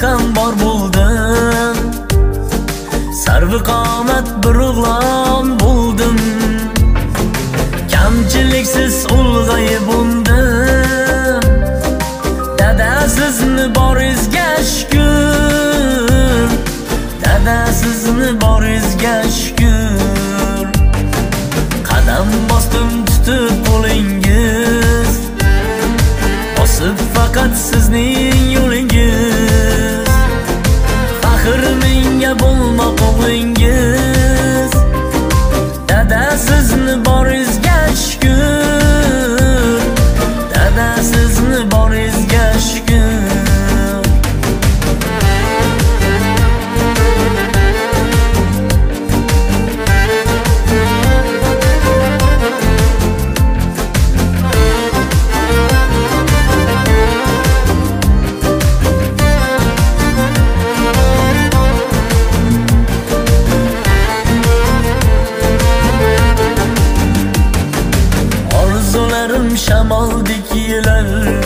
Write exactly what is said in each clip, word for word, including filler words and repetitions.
ham bor bo'ldim, sarvi qomat bir o'g'lon bo'ldim. Kamchiliksiz ulg'ayib undim, dada sizni boringizga shukr, dada sizni boringizga shukr. Qadam bosdim tutib qo'lingiz, bosib faqat sizning yo'lingiz. Faxr menga bo'lmoq o'g'lingiz, dada sizni boringizga shukr, dada sizni boringizga shukr. Shamoldek yelar,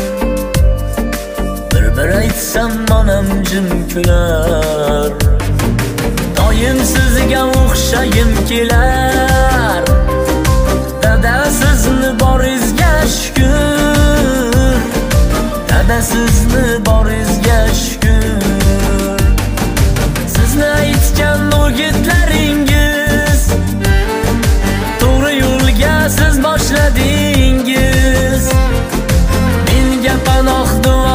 bir-bir aytsam onam jim kular. Doim sizga o'xshagim kelar, dada sizni boringizga shukr, dada sizni boringizga shukr. Sizni aytgan o'gitlaringiz to'g'ri yo'lga siz boshladingiz. Menga panoh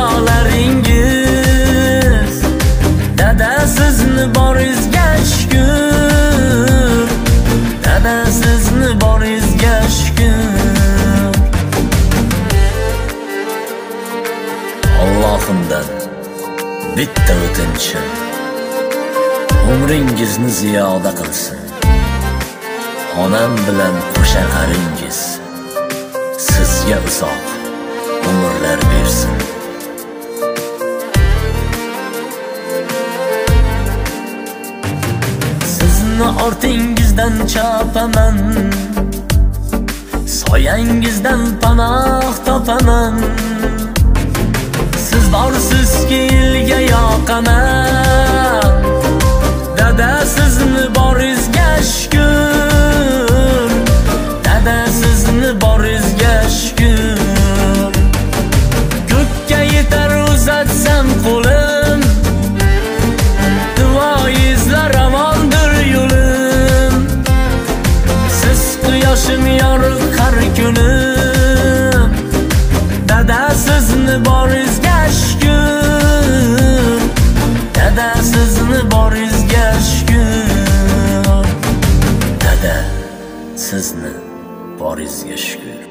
duolaringiz, dada sizni boringizga shukr, dada sizni boringizga shukr. Allohimdan bitta o'tinchim, umringizni ziyoda qilsin. Onam bilan qo'shaqaringiz sizga uzoq umrlar bersin. Sizni ortingizdan chopaman, soyangizdan panoh topaman. Siz borsizki elga yoqaman, dada sizni boringizga shukr, dada sizni boringizga shukr. Ko'kka yetar uzatsam qo'lim, duoyizlar ramondir yo'lim. Siz quyoshim yorug' har kunim, dada sizni boringizga shukr, dada sizni boringizga shukr, dada sizni boringizga shukr.